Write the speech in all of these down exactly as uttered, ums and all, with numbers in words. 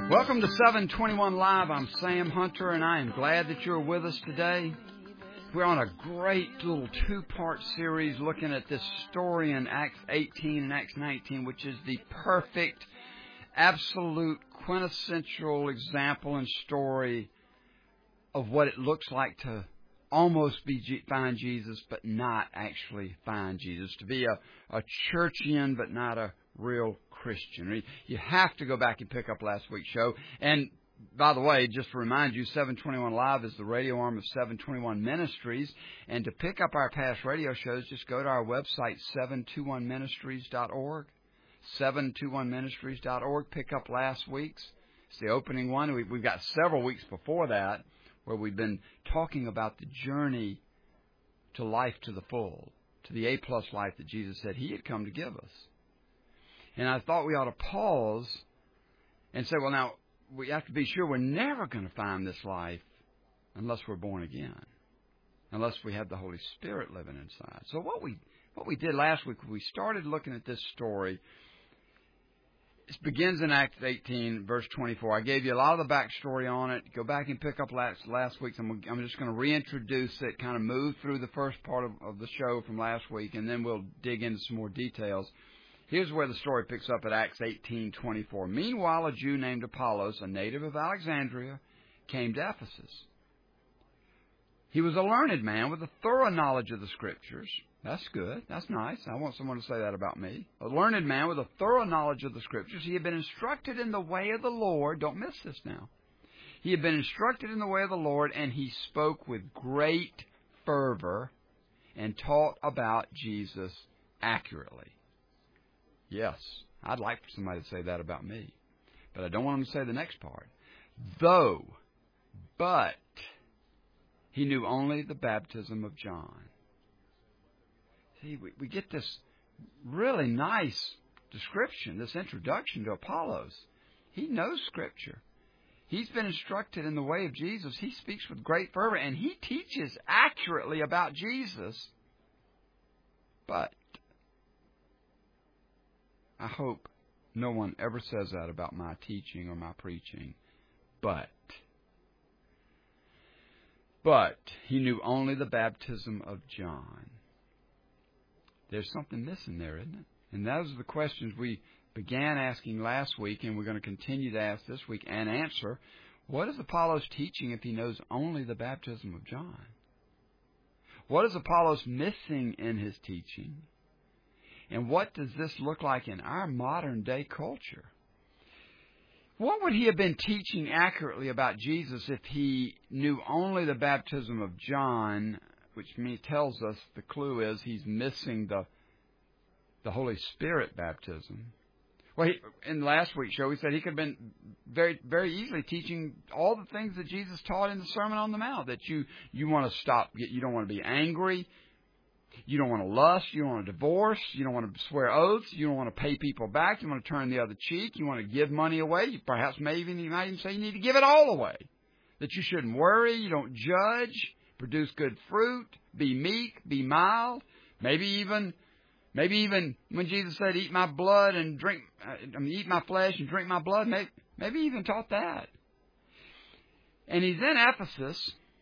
Welcome to seven twenty-one Live. I'm Sam Hunter, and I am glad that you're with us today. We're on a great little two-part series looking at this story in Acts eighteen and Acts nineteen, which is the perfect, absolute, quintessential example and story of what it looks like to almost be find Jesus, but not actually find Jesus. To be a, a churchian, but not a real Christian. You have to go back and pick up last week's show. And by the way, just to remind you, seven twenty-one Live is the radio arm of seven twenty-one Ministries. And to pick up our past radio shows, just go to our website, seven twenty-one ministries dot org. seven twenty-one ministries dot org. Pick up last week's. It's the opening one. We've got several weeks before that where we've been talking about the journey to life to the full, to the A-plus life that Jesus said He had come to give us. And I thought we ought to pause and say, well, now, we have to be sure we're never going to find this life unless we're born again, unless we have the Holy Spirit living inside. So what we what we did last week, we started looking at this story. It begins in Acts eighteen, verse twenty-four. I gave you a lot of the backstory on it. Go back and pick up last, last week's. I'm, I'm just going to reintroduce it, kind of move through the first part of, of the show from last week, and then we'll dig into some more details. Here's where the story picks up at Acts eighteen twenty-four. Meanwhile, a Jew named Apollos, a native of Alexandria, came to Ephesus. He was a learned man with a thorough knowledge of the Scriptures. That's good. That's nice. I want someone to say that about me. A learned man with a thorough knowledge of the Scriptures. He had been instructed in the way of the Lord. Don't miss this now. He had been instructed in the way of the Lord, and he spoke with great fervor and taught about Jesus accurately. Yes, I'd like for somebody to say that about me. But I don't want them to say the next part. Though, but, he knew only the baptism of John. See, we, we get this really nice description, this introduction to Apollos. He knows Scripture. He's been instructed in the way of Jesus. He speaks with great fervor, and he teaches accurately about Jesus. But I hope no one ever says that about my teaching or my preaching. But, but, he knew only the baptism of John. There's something missing there, isn't it? And those are the questions we began asking last week, and we're going to continue to ask this week and answer. What is Apollos teaching if he knows only the baptism of John? What is Apollos missing in his teaching? And what does this look like in our modern-day culture? What would he have been teaching accurately about Jesus if he knew only the baptism of John, which tells us the clue is he's missing the, the Holy Spirit baptism? Well, he, in last week's show, we said he could have been very, very easily teaching all the things that Jesus taught in the Sermon on the Mount, that you, you want to stop, you don't want to be angry, you don't want to lust, you don't want to divorce, you don't want to swear oaths, you don't want to pay people back, you want to turn the other cheek, you want to give money away, you perhaps may even, you might even say you need to give it all away. That you shouldn't worry, you don't judge, produce good fruit, be meek, be mild, maybe even, maybe even when Jesus said, eat my blood and drink, I mean, eat my flesh and drink my blood, maybe, maybe even taught that. And he's in Ephesus,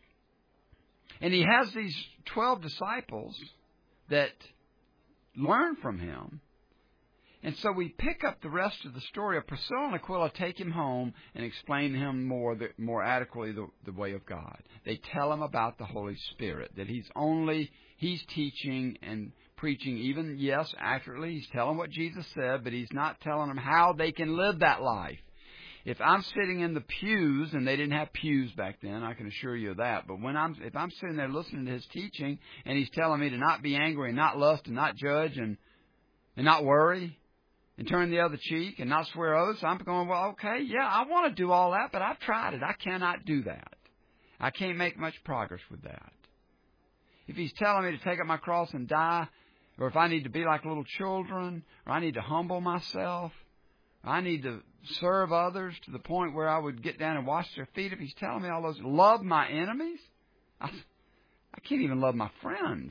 and he has these twelve disciples that learn from him. And so we pick up the rest of the story of Priscilla and Aquila, take him home and explain to him more the, more adequately the, the way of God. They tell him about the Holy Spirit, that he's only, he's teaching and preaching even, yes, accurately. He's telling what Jesus said, but he's not telling them how they can live that life. If I'm sitting in the pews, and they didn't have pews back then, I can assure you of that. But when I'm, if I'm sitting there listening to his teaching, and he's telling me to not be angry, and not lust, and not judge, and and not worry, and turn the other cheek, and not swear oaths, I'm going, well, okay, yeah, I want to do all that, but I've tried it. I cannot do that. I can't make much progress with that. If he's telling me to take up my cross and die, or if I need to be like little children, or I need to humble myself, I need to serve others to the point where I would get down and wash their feet. If he's telling me all those, love my enemies, I, I can't even love my friends.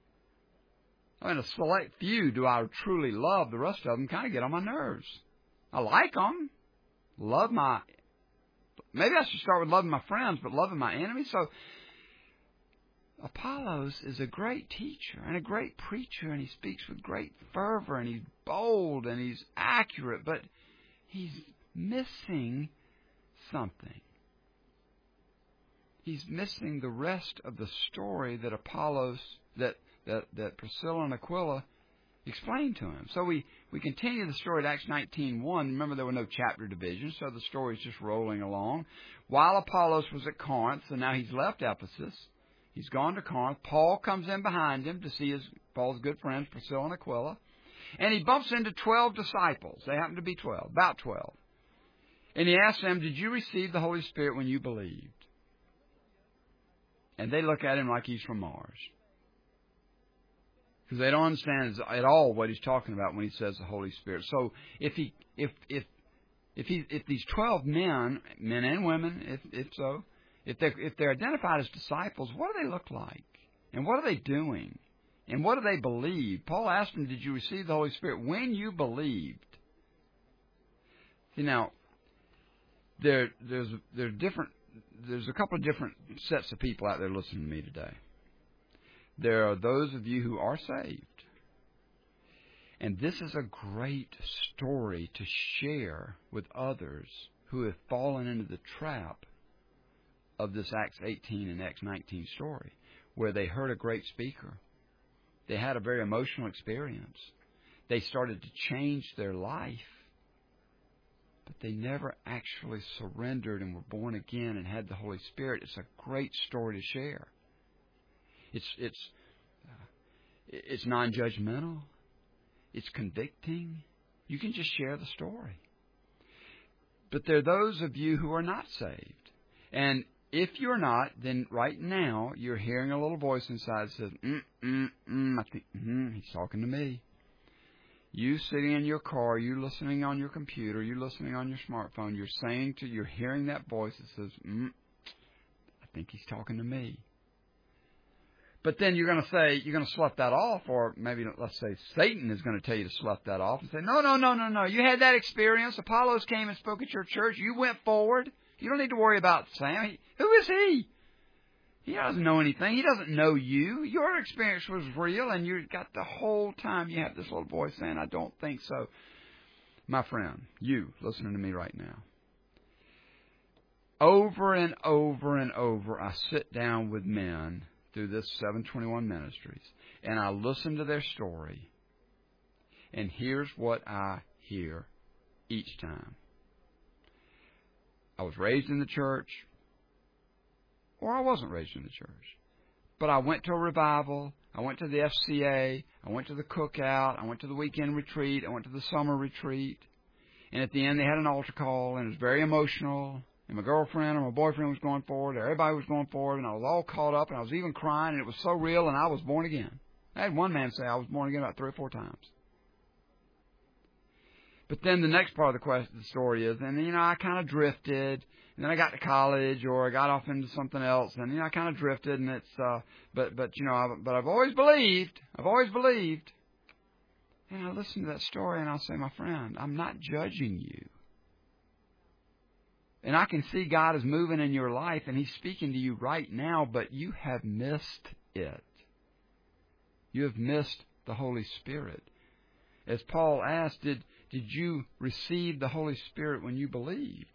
I mean, a select few do I truly love. The rest of them kind of get on my nerves. I like them, love my maybe I should start with loving my friends, but loving my enemies. So Apollos is a great teacher and a great preacher, and he speaks with great fervor, and he's bold, and he's accurate, but he's missing something. He's missing the rest of the story that Apollos, that, that, that Priscilla and Aquila explained to him. So we, we continue the story at Acts nineteen one. Remember, there were no chapter divisions, so the story's just rolling along. While Apollos was at Corinth, so now he's left Ephesus. He's gone to Corinth. Paul comes in behind him to see his Paul's good friends, Priscilla and Aquila. And he bumps into twelve disciples. They happen to be twelve, about twelve. And he asks them, did you receive the Holy Spirit when you believed? And they look at him like he's from Mars. Because they don't understand at all what he's talking about when he says the Holy Spirit. So if he, if if if he, if these twelve men, men and women, if if so, if they if they're identified as disciples, what do they look like? And what are they doing? And what do they believe? Paul asked them, did you receive the Holy Spirit when you believed? See, now, there there's there's different there's a couple of different sets of people out there listening to me today. There are those of you who are saved. And this is a great story to share with others who have fallen into the trap of this Acts eighteen and Acts nineteen story, where they heard a great speaker. They had a very emotional experience. They started to change their life, but they never actually surrendered and were born again and had the Holy Spirit. It's a great story to share. It's it's uh, it's non-judgmental. It's convicting. You can just share the story. But there are those of you who are not saved. And if you're not, then right now you're hearing a little voice inside that says, mm, mm, mm, I think, mm, he's talking to me. You sitting in your car, you listening on your computer, you listening on your smartphone, you're saying to, you're hearing that voice that says, mm, I think he's talking to me. But then you're going to say, you're going to slough that off, or maybe, let's say, Satan is going to tell you to slough that off and say, no, no, no, no, no. You had that experience. Apollos came and spoke at your church. You went forward. You don't need to worry about Sam. He, who is he? He doesn't know anything. He doesn't know you. Your experience was real, and you got the whole time you have this little voice saying, I don't think so. My friend, you listening to me right now. Over and over and over, I sit down with men through this seven twenty-one Ministries, and I listen to their story, and here's what I hear each time. I was raised in the church, or I wasn't raised in the church, but I went to a revival, I went to the F C A, I went to the cookout, I went to the weekend retreat, I went to the summer retreat, and at the end they had an altar call, and it was very emotional. And my girlfriend or my boyfriend was going forward, or everybody was going forward, and I was all caught up, and I was even crying, and it was so real, and I was born again. I had one man say I was born again about three or four times. But then the next part of the question, the story is, and you know, I kind of drifted, and then I got to college, or I got off into something else, and you know, I kind of drifted, and it's, uh, but but you know, I, but I've always believed, I've always believed, and I listen to that story, and I'll say, my friend, I'm not judging you. And I can see God is moving in your life, and He's speaking to you right now, but you have missed it. You have missed the Holy Spirit. As Paul asked, did, did you receive the Holy Spirit when you believed?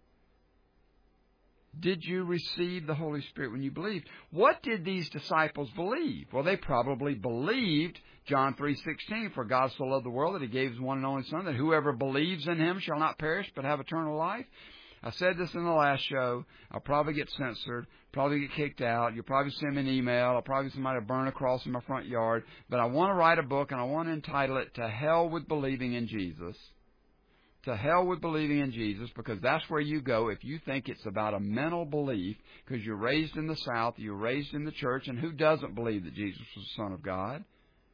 Did you receive the Holy Spirit when you believed? What did these disciples believe? Well, they probably believed John three sixteen, for God so loved the world that He gave His one and only Son, that whoever believes in Him shall not perish but have eternal life. I said this in the last show. I'll probably get censored, probably get kicked out. You'll probably send me an email. I'll probably somebody will burn a cross in my front yard. But I want to write a book, and I want to entitle it, To Hell with Believing in Jesus. To hell with believing in Jesus, because that's where you go if you think it's about a mental belief, because you're raised in the South, you're raised in the church, and who doesn't believe that Jesus was the Son of God?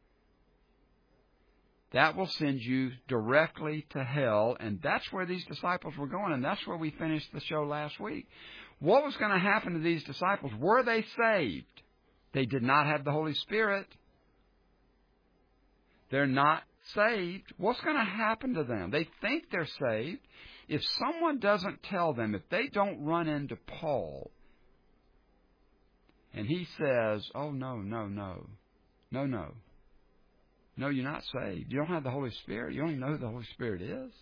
That will send you directly to hell, and that's where these disciples were going, and that's where we finished the show last week. What was going to happen to these disciples? Were they saved? They did not have the Holy Spirit. They're not saved. What's going to happen to them? They think they're saved. if someone doesn't tell them, if they don't run into Paul, and he says, oh, no, no, no, no, no. No, you're not saved. You don't have the Holy Spirit. You don't even know who the Holy Spirit is.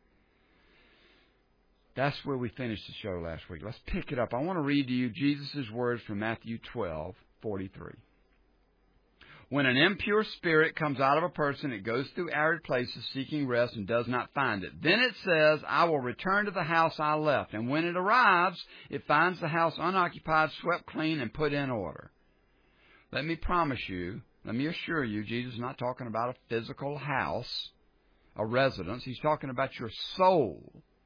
That's where we finished the show last week. Let's pick it up. I want to read to you Jesus' words from Matthew twelve forty-three. When an impure spirit comes out of a person, it goes through arid places seeking rest and does not find it. Then it says, I will return to the house I left. And when it arrives, it finds the house unoccupied, swept clean, and put in order. Let me promise you, let me assure you, Jesus is not talking about a physical house, a residence. He's talking about your soul.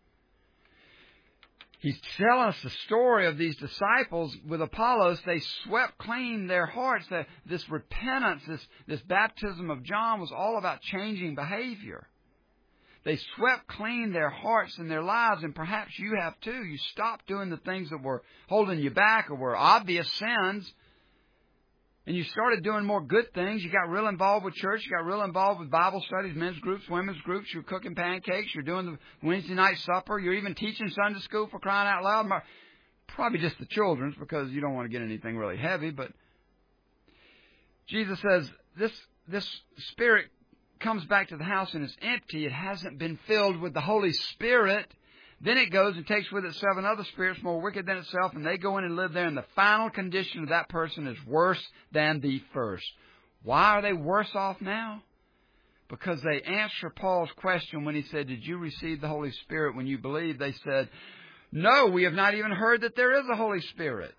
He's telling us the story of these disciples with Apollos. They swept clean their hearts. This repentance, this, this baptism of John was all about changing behavior. They swept clean their hearts and their lives, and perhaps you have too. You stopped doing the things that were holding you back or were obvious sins, and you started doing more good things. You got real involved with church. You got real involved with Bible studies, men's groups, women's groups. You're cooking pancakes. You're doing the Wednesday night supper. You're even teaching Sunday school, for crying out loud. Probably just the children's, because you don't want to get anything really heavy. But Jesus says this, this spirit comes back to the house and it's empty. It hasn't been filled with the Holy Spirit. Then it goes and takes with it seven other spirits more wicked than itself, and they go in and live there, and the final condition of that person is worse than the first. Why are they worse off now? Because they answer Paul's question when he said, did you receive the Holy Spirit when you believed? They said, no, we have not even heard that there is a Holy Spirit.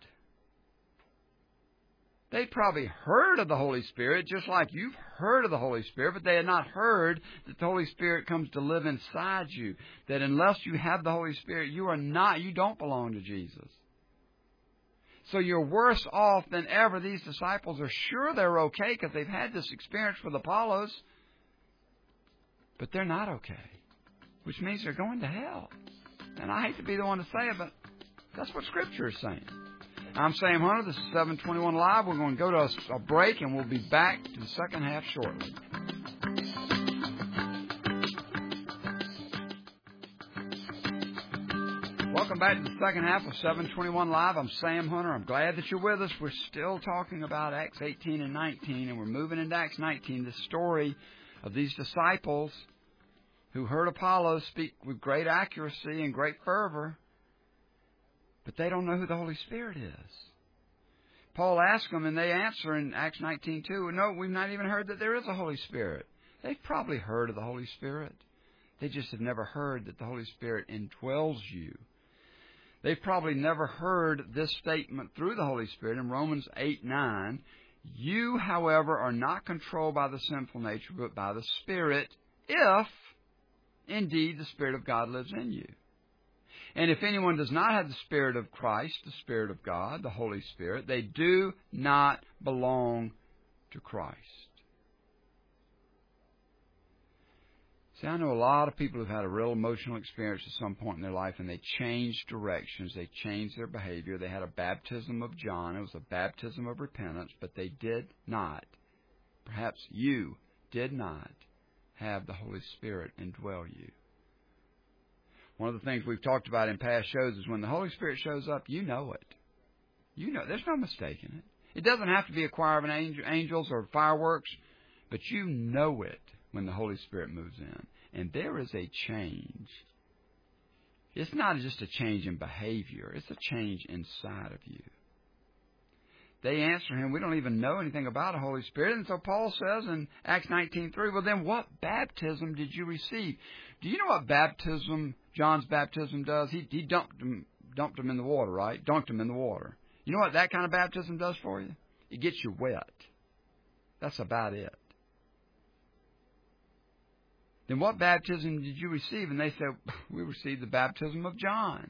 They probably heard of the Holy Spirit, just like you've heard of the Holy Spirit, but they had not heard that the Holy Spirit comes to live inside you. That unless you have the Holy Spirit, you are not, you don't belong to Jesus. So you're worse off than ever. These disciples are sure they're okay because they've had this experience with Apollos, but they're not okay, which means they're going to hell. And I hate to be the one to say it, but that's what Scripture is saying. I'm Sam Hunter. This is seven twenty-one Live. We're going to go to a, a break, and we'll be back to the second half shortly. Welcome back to the second half of seven twenty-one Live. I'm Sam Hunter. I'm glad that you're with us. We're still talking about Acts eighteen and nineteen, and we're moving into Acts nineteen, the story of these disciples who heard Apollos speak with great accuracy and great fervor, but they don't know who the Holy Spirit is. Paul asks them, and they answer in Acts nineteen two, no, we've not even heard that there is a Holy Spirit. They've probably heard of the Holy Spirit. They just have never heard that the Holy Spirit indwells you. They've probably never heard this statement through the Holy Spirit in Romans eight nine. You, however, are not controlled by the sinful nature, but by the Spirit, if indeed the Spirit of God lives in you. And if anyone does not have the Spirit of Christ, the Spirit of God, the Holy Spirit, they do not belong to Christ. See, I know a lot of people who've had a real emotional experience at some point in their life, and they changed directions, they changed their behavior. They had a baptism of John. It was a baptism of repentance, but they did not, perhaps you did not, have the Holy Spirit indwell you. One of the things we've talked about in past shows is when the Holy Spirit shows up, you know it. You know, there's no mistaking it. It doesn't have to be a choir of angels or fireworks, but you know it when the Holy Spirit moves in. And there is a change. It's not just a change in behavior. It's a change inside of you. They answer him, we don't even know anything about a Holy Spirit. And so Paul says in Acts nineteen three, well then what baptism did you receive? Do you know what baptism, John's baptism does? He, he dumped him, dumped him in the water, right? Dunked him in the water. You know what that kind of baptism does for you? It gets you wet. That's about it. Then what baptism did you receive? And they said, we received the baptism of John.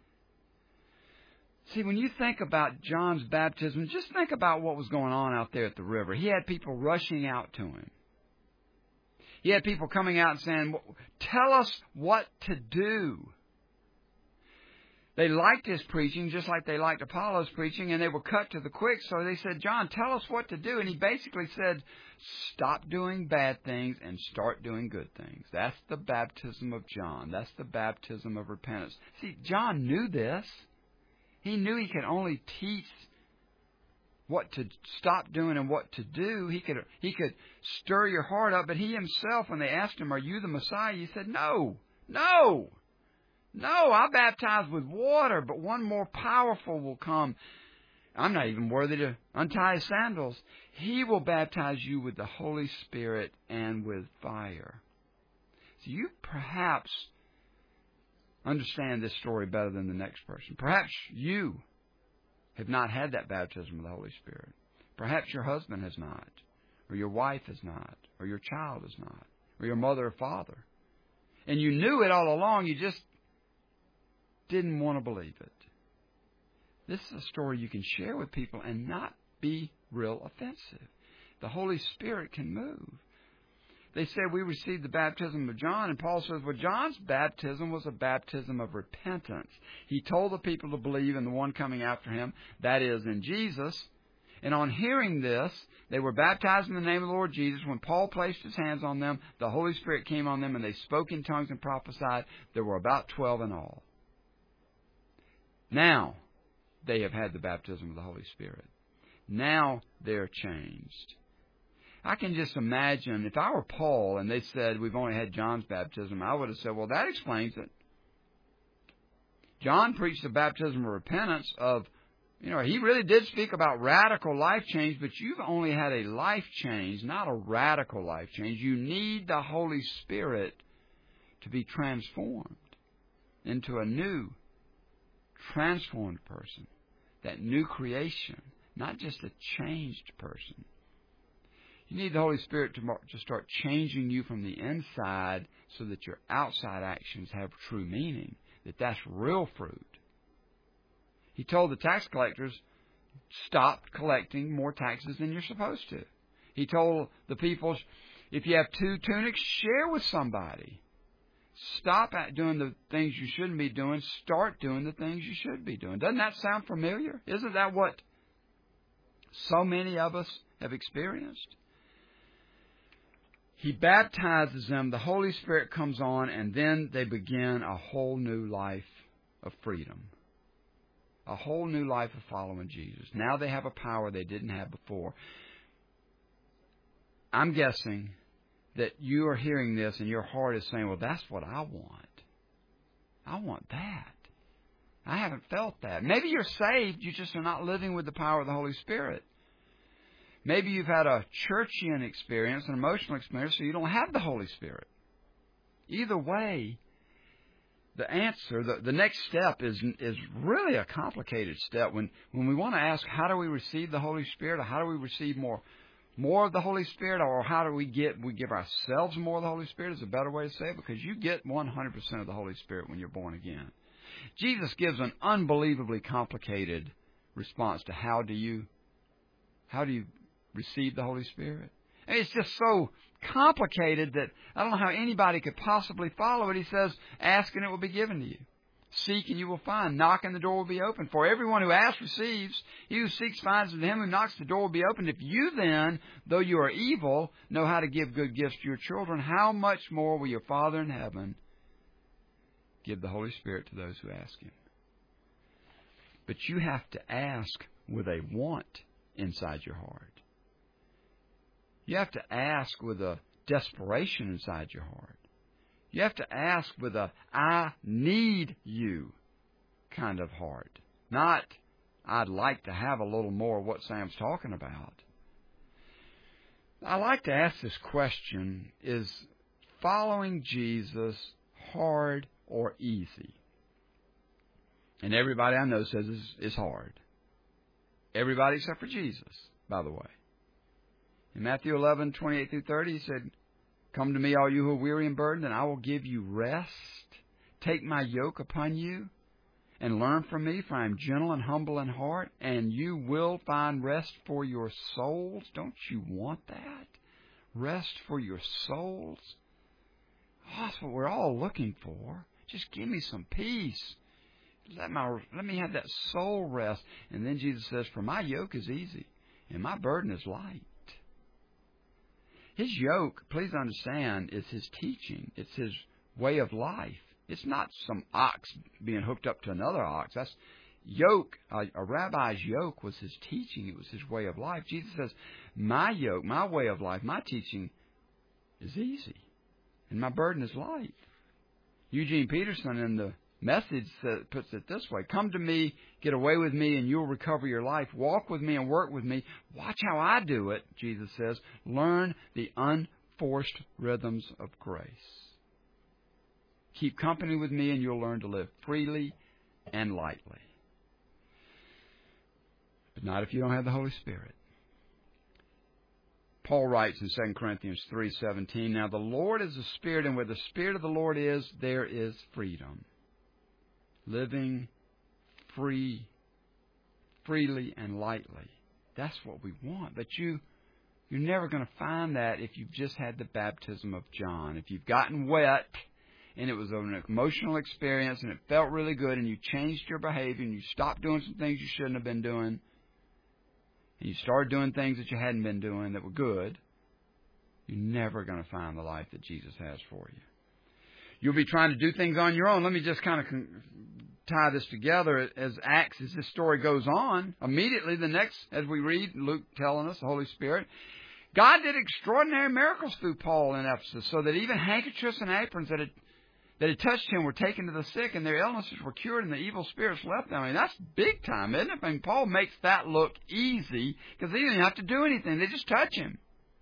See, when you think about John's baptism, just think about what was going on out there at the river. He had people rushing out to him. He had people coming out and saying, tell us what to do. They liked his preaching just like they liked Apollos' preaching, and they were cut to the quick. So they said, John, tell us what to do. And he basically said, stop doing bad things and start doing good things. That's the baptism of John. That's the baptism of repentance. See, John knew this. He knew he could only teach what to stop doing and what to do. He could he could stir your heart up, but he himself, when they asked him, are you the Messiah? He said, no, no. No, I baptize with water, but one more powerful will come. I'm not even worthy to untie his sandals. He will baptize you with the Holy Spirit and with fire. So you perhaps understand this story better than the next person. Perhaps you have not had that baptism of the Holy Spirit. Perhaps your husband has not, or your wife has not, or your child has not, or your mother or father. And you knew it all along, you just didn't want to believe it. This is a story you can share with people and not be real offensive. The Holy Spirit can move. They said, we received the baptism of John, and Paul says, well, John's baptism was a baptism of repentance. He told the people to believe in the one coming after him, that is, in Jesus. And on hearing this, they were baptized in the name of the Lord Jesus. When Paul placed his hands on them, the Holy Spirit came on them, and they spoke in tongues and prophesied. There were about twelve in all. Now, they have had the baptism of the Holy Spirit. Now, they're changed. I can just imagine, if I were Paul and they said, we've only had John's baptism, I would have said, well, that explains it. John preached the baptism of repentance of, you know, he really did speak about radical life change, but you've only had a life change, not a radical life change. You need the Holy Spirit to be transformed into a new, transformed person, that new creation, not just a changed person. You need the Holy Spirit to, to start changing you from the inside so that your outside actions have true meaning, that that's real fruit. He told the tax collectors, stop collecting more taxes than you're supposed to. He told the people, if you have two tunics, share with somebody. Stop at doing the things you shouldn't be doing. Start doing the things you should be doing. Doesn't that sound familiar? Isn't that what so many of us have experienced? He baptizes them, the Holy Spirit comes on, and then they begin a whole new life of freedom. A whole new life of following Jesus. Now they have a power they didn't have before. I'm guessing that you are hearing this and your heart is saying, well, that's what I want. I want that. I haven't felt that. Maybe you're saved, you just are not living with the power of the Holy Spirit. Maybe you've had a churchian experience, an emotional experience, so you don't have the Holy Spirit. Either way, the answer, the, the next step is is really a complicated step. When when we want to ask, how do we receive the Holy Spirit, or how do we receive more more of the Holy Spirit, or how do we get we give ourselves more of the Holy Spirit is a better way to say it, because you get one hundred percent of the Holy Spirit when you're born again. Jesus gives an unbelievably complicated response to how do you how do you receive the Holy Spirit. And it's just so complicated that I don't know how anybody could possibly follow it. He says, ask and it will be given to you. Seek and you will find. Knock and the door will be opened. For everyone who asks receives. He who seeks finds, and to him who knocks the door will be opened. If you then, though you are evil, know how to give good gifts to your children, how much more will your Father in heaven give the Holy Spirit to those who ask Him? But you have to ask with a want inside your heart. You have to ask with a desperation inside your heart. You have to ask with a I need you kind of heart. Not I'd like to have a little more of what Sam's talking about. I like to ask this question, is following Jesus hard or easy? And everybody I know says it's, it's hard. Everybody except for Jesus, by the way. In Matthew eleven, twenty-eight through thirty, He said, come to me, all you who are weary and burdened, and I will give you rest. Take my yoke upon you and learn from me, for I am gentle and humble in heart, and you will find rest for your souls. Don't you want that? Rest for your souls? Oh, that's what we're all looking for. Just give me some peace. Let my let me have that soul rest. And then Jesus says, for my yoke is easy and my burden is light. His yoke, please understand, is His teaching. It's His way of life. It's not some ox being hooked up to another ox. That's yoke. A, a rabbi's yoke was his teaching. It was his way of life. Jesus says, my yoke, my way of life, my teaching is easy, and my burden is light. Eugene Peterson in the Message puts it this way: come to me, get away with me, and you'll recover your life. Walk with me and work with me. Watch how I do it, Jesus says. Learn the unforced rhythms of grace. Keep company with me, and you'll learn to live freely and lightly. But not if you don't have the Holy Spirit. Paul writes in Second Corinthians three seventeen, now the Lord is the Spirit, and where the Spirit of the Lord is, there is freedom. Living free, freely and lightly. That's what we want. But you, you're never going to find that if you've just had the baptism of John. If you've gotten wet and it was an emotional experience and it felt really good and you changed your behavior and you stopped doing some things you shouldn't have been doing and you started doing things that you hadn't been doing that were good, you're never going to find the life that Jesus has for you. You'll be trying to do things on your own. Let me just kind of tie this together as Acts, as this story goes on. Immediately, the next, as we read, Luke telling us, the Holy Spirit, God did extraordinary miracles through Paul in Ephesus, so that even handkerchiefs and aprons that had, that had touched him were taken to the sick, and their illnesses were cured, and the evil spirits left them. I mean, that's big time, isn't it? I mean, Paul makes that look easy because he didn't have to do anything. They just touch him.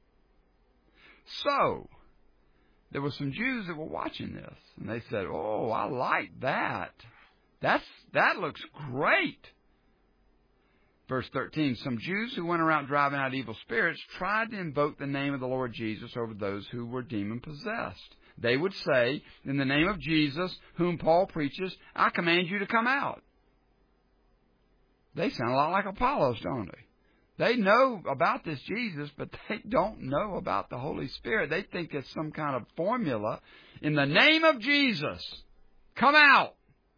So there were some Jews that were watching this, and they said, oh, I like that. That's That looks great. Verse thirteen, some Jews who went around driving out evil spirits tried to invoke the name of the Lord Jesus over those who were demon-possessed. They would say, in the name of Jesus, whom Paul preaches, I command you to come out. They sound a lot like Apollos, don't they? They know about this Jesus, but they don't know about the Holy Spirit. They think it's some kind of formula. In the name of Jesus, come out.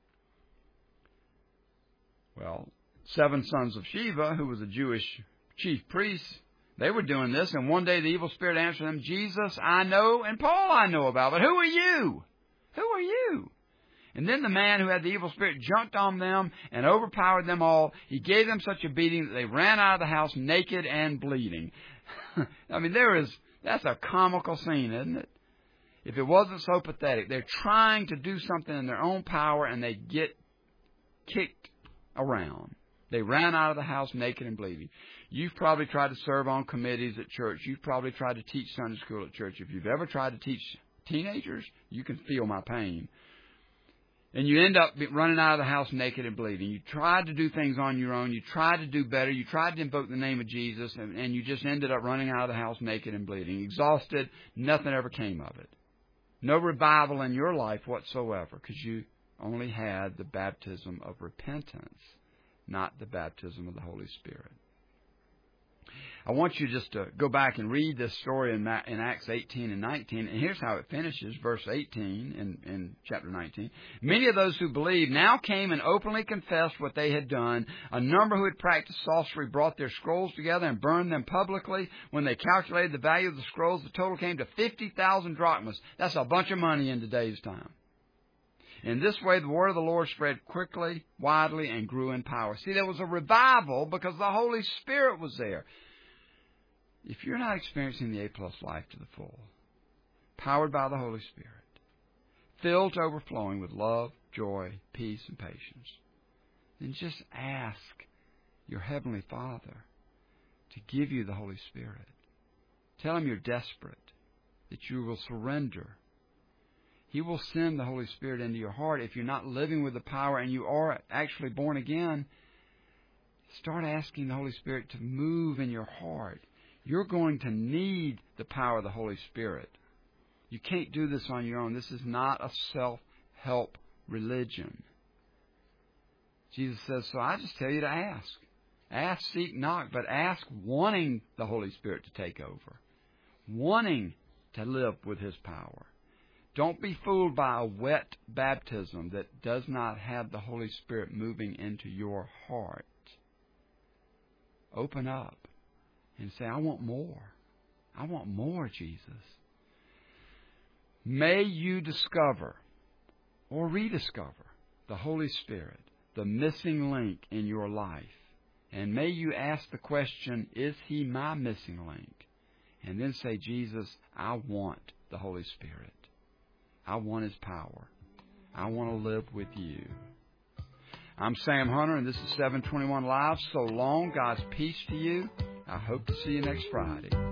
Well, seven sons of Sheva, who was a Jewish chief priest, they were doing this, and one day the evil spirit answered them, Jesus I know, and Paul I know about, but who are you? Who are you? And then the man who had the evil spirit jumped on them and overpowered them all. He gave them such a beating that they ran out of the house naked and bleeding. I mean, there is, that's a comical scene, isn't it? If it wasn't so pathetic. They're trying to do something in their own power and they get kicked around. They ran out of the house naked and bleeding. You've probably tried to serve on committees at church. You've probably tried to teach Sunday school at church. If you've ever tried to teach teenagers, you can feel my pain. And you end up running out of the house naked and bleeding. You tried to do things on your own. You tried to do better. You tried to invoke the name of Jesus, and, and you just ended up running out of the house naked and bleeding. Exhausted. Nothing ever came of it. No revival in your life whatsoever, because you only had the baptism of repentance, not the baptism of the Holy Spirit. I want you just to go back and read this story in, in Acts eighteen and nineteen. And here's how it finishes, verse eighteen in, in chapter nineteen. Many of those who believed now came and openly confessed what they had done. A number who had practiced sorcery brought their scrolls together and burned them publicly. When they calculated the value of the scrolls, the total came to fifty thousand drachmas. That's a bunch of money in today's time. In this way, the word of the Lord spread quickly, widely, and grew in power. See, there was a revival because the Holy Spirit was there. If you're not experiencing the A-plus life to the full, powered by the Holy Spirit, filled to overflowing with love, joy, peace, and patience, then just ask your Heavenly Father to give you the Holy Spirit. Tell Him you're desperate, that you will surrender. He will send the Holy Spirit into your heart. If you're not living with the power and you are actually born again, start asking the Holy Spirit to move in your heart. You're going to need the power of the Holy Spirit. You can't do this on your own. This is not a self-help religion. Jesus says, so I just tell you to ask. Ask, seek, knock, but ask wanting the Holy Spirit to take over. Wanting to live with His power. Don't be fooled by a wet baptism that does not have the Holy Spirit moving into your heart. Open up and say, I want more. I want more, Jesus. May you discover or rediscover the Holy Spirit, the missing link in your life. And may you ask the question, is He my missing link? And then say, Jesus, I want the Holy Spirit. I want His power. I want to live with You. I'm Sam Hunter, and this is seven twenty-one Live. So long. God's peace to you. I hope to see you next Friday.